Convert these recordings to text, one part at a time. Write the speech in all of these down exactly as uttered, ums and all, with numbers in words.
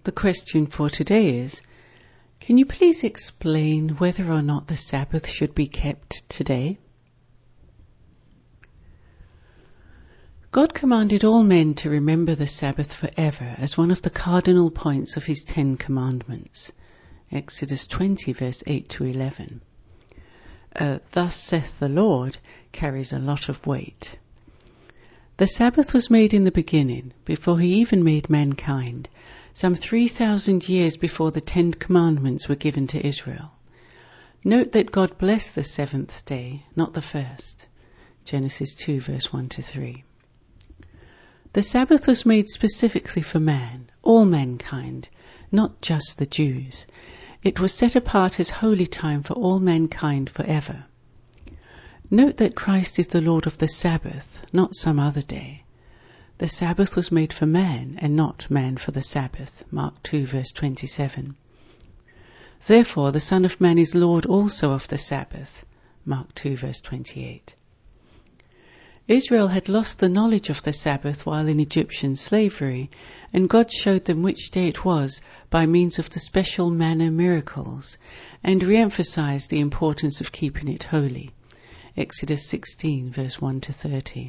The question for today is, can you please explain whether or not the Sabbath should be kept today? God commanded all men to remember the Sabbath forever as one of the cardinal points of his Ten Commandments. Exodus twenty, verse eight to eleven. Uh, Thus saith the Lord carries a lot of weight. The Sabbath was made in the beginning, before he even made mankind, some three thousand years before the Ten Commandments were given to Israel. Note that God blessed the seventh day, not the first. Genesis two, verse one to three. The Sabbath was made specifically for man, all mankind, not just the Jews. It was set apart as holy time for all mankind forever. Note that Christ is the Lord of the Sabbath, not some other day. The Sabbath was made for man, and not man for the Sabbath. Mark two, verse twenty-seven. Therefore the Son of Man is Lord also of the Sabbath. Mark two, verse twenty-eight. Israel had lost the knowledge of the Sabbath while in Egyptian slavery, and God showed them which day it was by means of the special manna miracles, and re-emphasized the importance of keeping it holy. Exodus sixteen, verse one to thirty.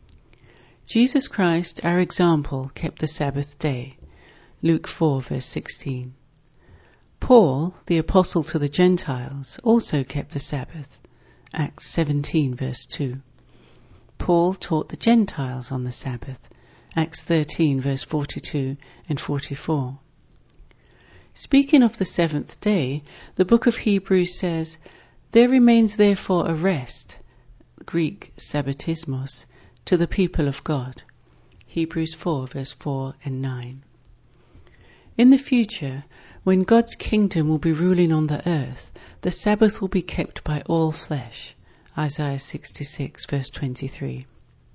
Jesus Christ, our example, kept the Sabbath day. Luke four, verse sixteen. Paul, the apostle to the Gentiles, also kept the Sabbath. Acts seventeen, verse two. Paul taught the Gentiles on the Sabbath. Acts thirteen, verse forty-two and forty-four. Speaking of the seventh day, the book of Hebrews says, "There remains therefore a rest," Greek sabbatismos, "to the people of God." Hebrews four, verse four and nine. In the future, when God's kingdom will be ruling on the earth, the Sabbath will be kept by all flesh. Isaiah sixty-six, verse twenty-three.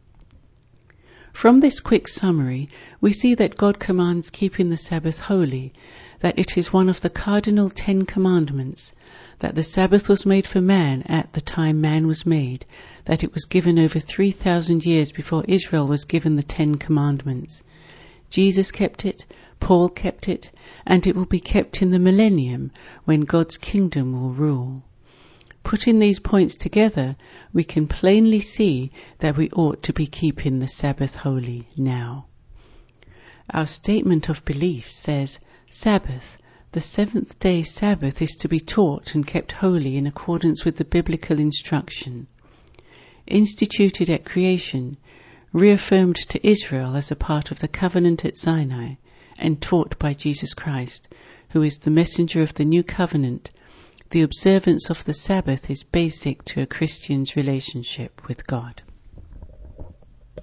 From this quick summary, we see that God commands keeping the Sabbath holy, that it is one of the cardinal Ten Commandments, that the Sabbath was made for man at the time man was made, that it was given over three thousand years before Israel was given the Ten Commandments. Jesus kept it, Paul kept it, and it will be kept in the millennium when God's kingdom will rule. Putting these points together, we can plainly see that we ought to be keeping the Sabbath holy now. Our statement of belief says, Sabbath, the seventh day Sabbath, is to be taught and kept holy in accordance with the biblical instruction. Instituted at creation, reaffirmed to Israel as a part of the covenant at Sinai, and taught by Jesus Christ, who is the messenger of the new covenant, the observance of the Sabbath is basic to a Christian's relationship with God.